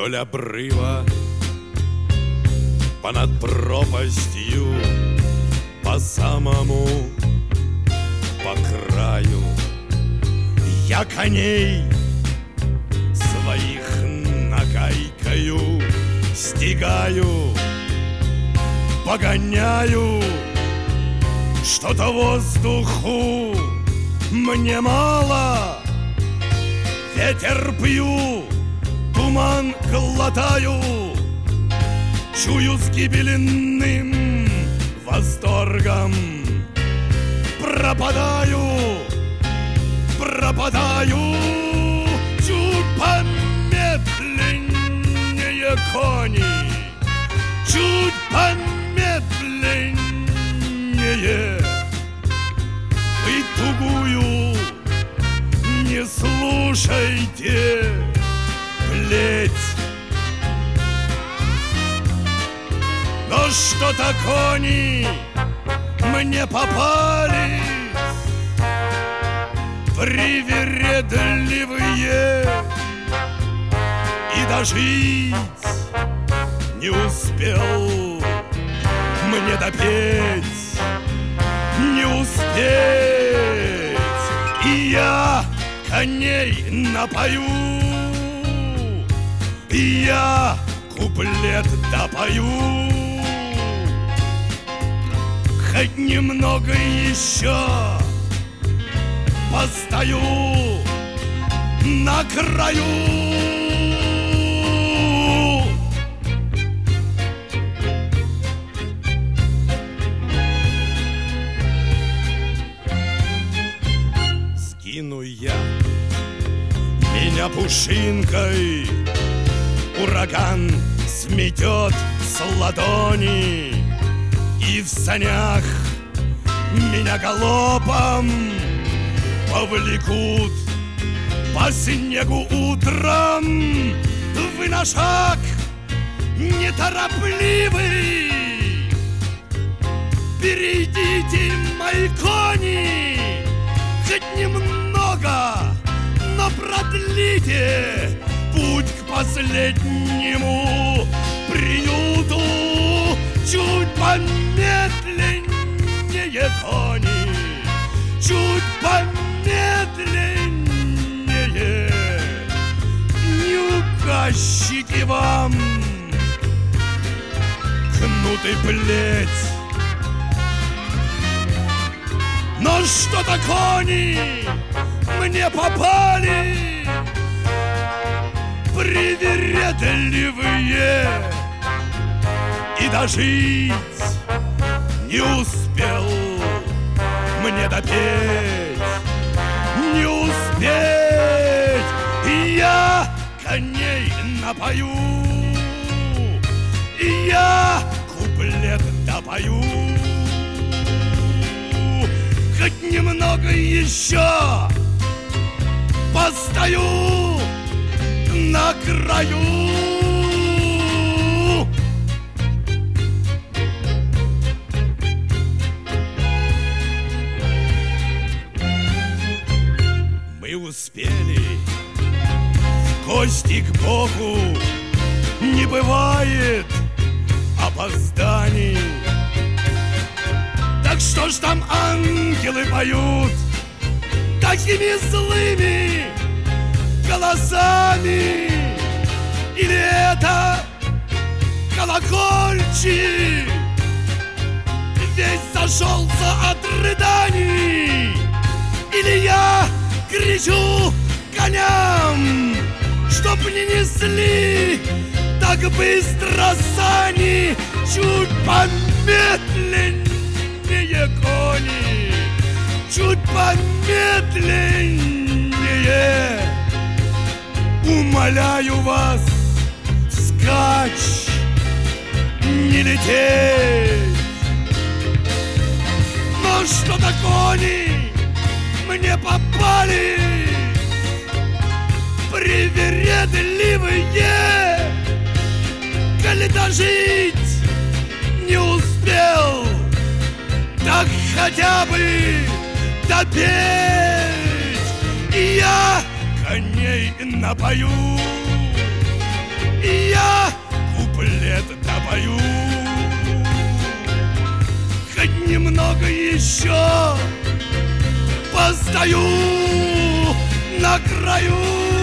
Вдоль обрыва, понад пропастью, по самому, по краю, я коней своих нагайкою стигаю, погоняю. Что-то воздуху мне мало, ветер пью, туман глотаю, чую с гибельным восторгом. Пропадаю, пропадаю, чуть помедленнее кони, чуть помедленнее. Вы тугую не слушайте плеть. Но что-то кони мне попались привередливые, и дожить не успел мне допеть, не успеть. И я коней напою, и я куплет допою. Хоть немного еще постою на краю. Скину я меня пушинкой, ураган сметет с ладони, и в санях меня галопом повлекут по снегу утром. Вы на шаг неторопливый, перейдите, мои кони, хоть немного, но продлите путь к последнему приюту. Чуть помедленнее кони, чуть помедленнее. Не указчики вам кнут и плеть. Но что-то кони мне попали привередливые, и дожить не успел мне допеть, не успеть. И я коней напою, и я куплет допою. Хоть немного еще постою на краю. Мы успели в гости к Богу, не бывает опозданий. Так что ж там ангелы поют такими злыми голосами? Или это колокольчик весь зашелся от рыданий? Или я кричу коням, чтоб не несли так быстро сани? Чуть помедленнее кони, чуть помедленнее. Умоляю вас, вскачь, не лететь. Но что-то кони мне попали привередливые, коли дожить не успел, так хотя бы допеть. И я коней напою, и свет допою. Хоть немного еще постою на краю.